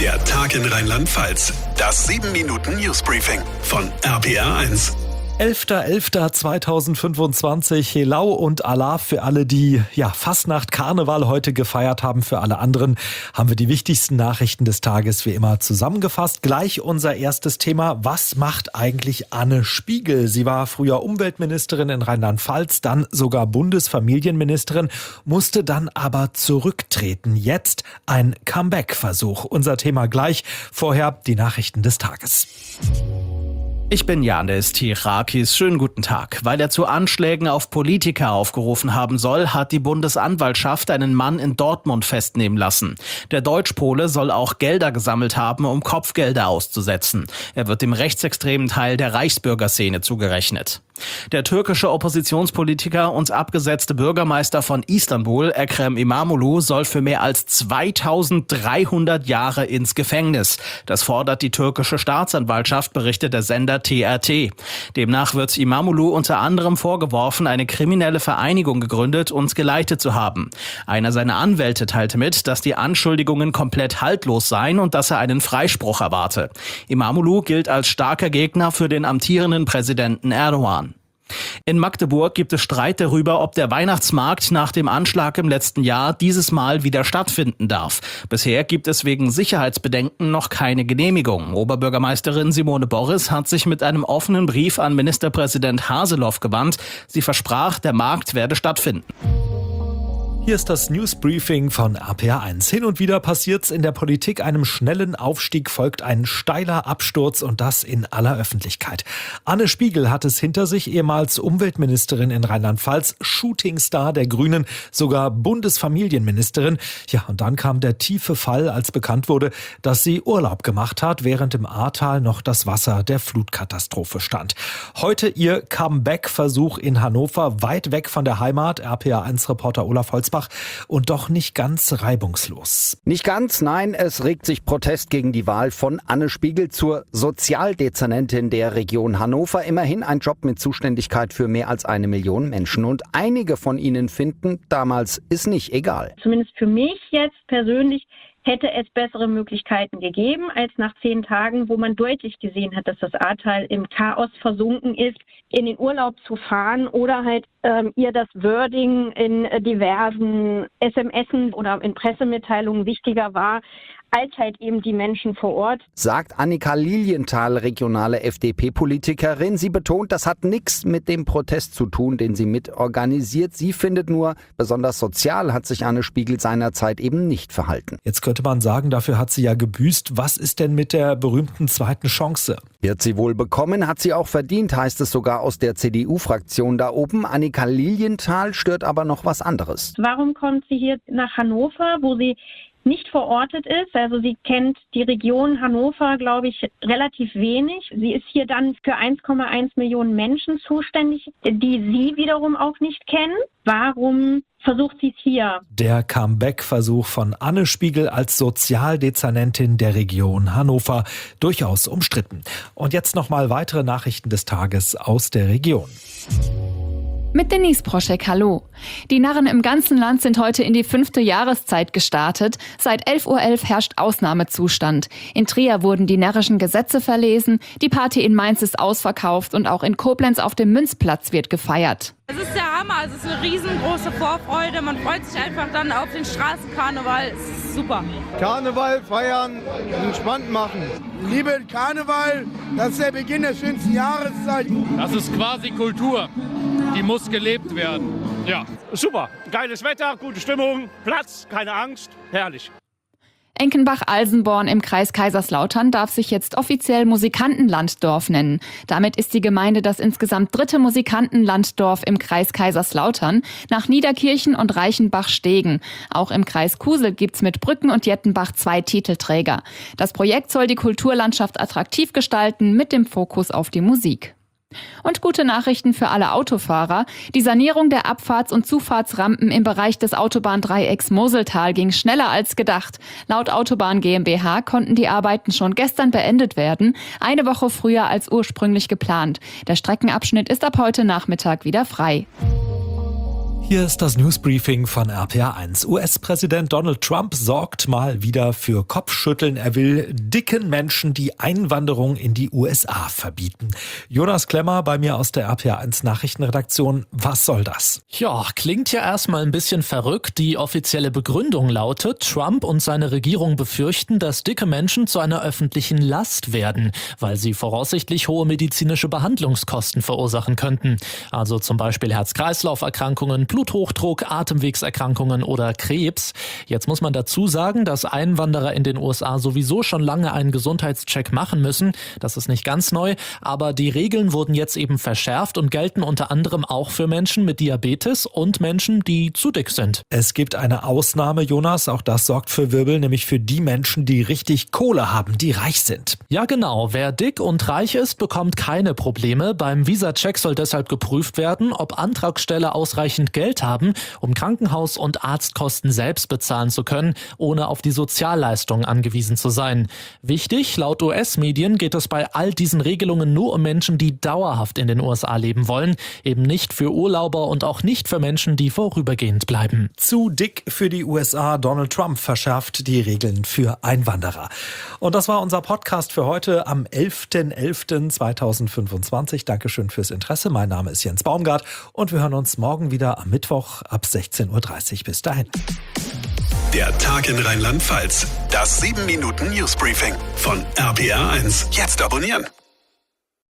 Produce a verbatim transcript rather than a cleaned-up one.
Der Tag in Rheinland-Pfalz. Das sieben Minuten Newsbriefing von R P R eins. elfter elfter zweitausendfünfundzwanzig, Helau und Allah für alle, die ja Fastnacht, Karneval heute gefeiert haben. Für alle anderen haben wir die wichtigsten Nachrichten des Tages wie immer zusammengefasst. Gleich unser erstes Thema. Was macht eigentlich Anne Spiegel? Sie war früher Umweltministerin in Rheinland-Pfalz, dann sogar Bundesfamilienministerin, musste dann aber zurücktreten. Jetzt ein Comeback-Versuch. Unser Thema gleich. Vorher die Nachrichten des Tages. Ich bin Janis Tirakis. Schönen guten Tag. Weil er zu Anschlägen auf Politiker aufgerufen haben soll, hat die Bundesanwaltschaft einen Mann in Dortmund festnehmen lassen. Der Deutschpole soll auch Gelder gesammelt haben, um Kopfgelder auszusetzen. Er wird dem rechtsextremen Teil der Reichsbürgerszene zugerechnet. Der türkische Oppositionspolitiker und abgesetzte Bürgermeister von Istanbul, Ekrem İmamoğlu, soll für mehr als zweitausenddreihundert Jahre ins Gefängnis. Das fordert die türkische Staatsanwaltschaft, berichtet der Sender T R T. Demnach wird İmamoğlu unter anderem vorgeworfen, eine kriminelle Vereinigung gegründet und geleitet zu haben. Einer seiner Anwälte teilte mit, dass die Anschuldigungen komplett haltlos seien und dass er einen Freispruch erwarte. İmamoğlu gilt als starker Gegner für den amtierenden Präsidenten Erdogan. In Magdeburg gibt es Streit darüber, ob der Weihnachtsmarkt nach dem Anschlag im letzten Jahr dieses Mal wieder stattfinden darf. Bisher gibt es wegen Sicherheitsbedenken noch keine Genehmigung. Oberbürgermeisterin Simone Boris hat sich mit einem offenen Brief an Ministerpräsident Haseloff gewandt. Sie versprach, der Markt werde stattfinden. Hier ist das Newsbriefing von R P R eins. Hin und wieder passiert's in der Politik. Einem schnellen Aufstieg folgt ein steiler Absturz und das in aller Öffentlichkeit. Anne Spiegel hat es hinter sich, ehemals Umweltministerin in Rheinland-Pfalz, Shootingstar der Grünen, sogar Bundesfamilienministerin. Ja, und dann kam der tiefe Fall, als bekannt wurde, dass sie Urlaub gemacht hat, während im Ahrtal noch das Wasser der Flutkatastrophe stand. Heute ihr Comeback-Versuch in Hannover, weit weg von der Heimat. R P R eins-Reporter Olaf Holzbach. Und doch nicht ganz reibungslos. Nicht ganz, nein, es regt sich Protest gegen die Wahl von Anne Spiegel zur Sozialdezernentin der Region Hannover. Immerhin ein Job mit Zuständigkeit für mehr als eine Million Menschen. Und einige von ihnen finden, damals ist nicht egal. Zumindest für mich jetzt persönlich hätte es bessere Möglichkeiten gegeben als nach zehn Tagen, wo man deutlich gesehen hat, dass das Ahrtal im Chaos versunken ist, in den Urlaub zu fahren oder halt ähm, ihr das Wording in äh, diversen S M Sen oder in Pressemitteilungen wichtiger war, als halt eben die Menschen vor Ort. Sagt Annika Lilienthal, regionale F D P-Politikerin. Sie betont, das hat nichts mit dem Protest zu tun, den sie mitorganisiert. Sie findet nur, besonders sozial hat sich Anne Spiegel seinerzeit eben nicht verhalten. Jetzt könnte man sagen, dafür hat sie ja gebüßt. Was ist denn mit der berühmten zweiten Chance? Wird sie wohl bekommen, hat sie auch verdient, heißt es sogar aus der C D U-Fraktion da oben. Annika Lilienthal stört aber noch was anderes. Warum kommt sie hier nach Hannover, wo sie nicht verortet ist? Also sie kennt die Region Hannover, glaube ich, relativ wenig. Sie ist hier dann für eins Komma eins Millionen Menschen zuständig, die sie wiederum auch nicht kennen. Warum versucht sie es hier? Der Comeback-Versuch von Anne Spiegel als Sozialdezernentin der Region Hannover. Durchaus umstritten. Und jetzt nochmal weitere Nachrichten des Tages aus der Region. Mit Denise Proschek, hallo. Die Narren im ganzen Land sind heute in die fünfte Jahreszeit gestartet. Seit elf Uhr elf herrscht Ausnahmezustand. In Trier wurden die närrischen Gesetze verlesen, die Party in Mainz ist ausverkauft und auch in Koblenz auf dem Münzplatz wird gefeiert. Es ist der Hammer, es ist eine riesengroße Vorfreude. Man freut sich einfach dann auf den Straßenkarneval. Es ist super. Karneval feiern, entspannt machen. Liebe Karneval, das ist der Beginn der schönsten Jahreszeit. Das ist quasi Kultur. Die muss gelebt werden. Ja, super. Geiles Wetter, gute Stimmung, Platz, keine Angst. Herrlich. Enkenbach-Alsenborn im Kreis Kaiserslautern darf sich jetzt offiziell Musikantenlanddorf nennen. Damit ist die Gemeinde das insgesamt dritte Musikantenlanddorf im Kreis Kaiserslautern, nach Niederkirchen und Reichenbach-Stegen. Auch im Kreis Kusel gibt's mit Brücken und Jettenbach zwei Titelträger. Das Projekt soll die Kulturlandschaft attraktiv gestalten, mit dem Fokus auf die Musik. Und gute Nachrichten für alle Autofahrer. Die Sanierung der Abfahrts- und Zufahrtsrampen im Bereich des Autobahndreiecks Moseltal ging schneller als gedacht. Laut Autobahn GmbH konnten die Arbeiten schon gestern beendet werden, eine Woche früher als ursprünglich geplant. Der Streckenabschnitt ist ab heute Nachmittag wieder frei. Hier ist das Newsbriefing von R P R eins. U S-Präsident Donald Trump sorgt mal wieder für Kopfschütteln. Er will dicken Menschen die Einwanderung in die U S A verbieten. Jonas Klemmer bei mir aus der R P R eins Nachrichtenredaktion. Was soll das? Ja, klingt ja erstmal ein bisschen verrückt. Die offizielle Begründung lautet, Trump und seine Regierung befürchten, dass dicke Menschen zu einer öffentlichen Last werden, weil sie voraussichtlich hohe medizinische Behandlungskosten verursachen könnten. Also zum Beispiel Herz-Kreislauf-Erkrankungen, Bluthochdruck, Atemwegserkrankungen oder Krebs. Jetzt muss man dazu sagen, dass Einwanderer in den U S A sowieso schon lange einen Gesundheitscheck machen müssen. Das ist nicht ganz neu, aber die Regeln wurden jetzt eben verschärft und gelten unter anderem auch für Menschen mit Diabetes und Menschen, die zu dick sind. Es gibt eine Ausnahme, Jonas, auch das sorgt für Wirbel, nämlich für die Menschen, die richtig Kohle haben, die reich sind. Ja genau, wer dick und reich ist, bekommt keine Probleme. Beim Visa-Check soll deshalb geprüft werden, ob Antragsteller ausreichend Geld haben, um Krankenhaus- und Arztkosten selbst bezahlen zu können, ohne auf die Sozialleistungen angewiesen zu sein. Wichtig, laut U S-Medien geht es bei all diesen Regelungen nur um Menschen, die dauerhaft in den U S A leben wollen, eben nicht für Urlauber und auch nicht für Menschen, die vorübergehend bleiben. Zu dick für die U S A. Donald Trump verschärft die Regeln für Einwanderer. Und das war unser Podcast für heute am elften elften zweitausendfünfundzwanzig. Dankeschön fürs Interesse. Mein Name ist Jens Baumgart und wir hören uns morgen wieder am Mittwoch ab sechzehn Uhr dreißig. Bis dahin. Der Tag in Rheinland-Pfalz. Das sieben Minuten Newsbriefing von R P R eins. Jetzt abonnieren.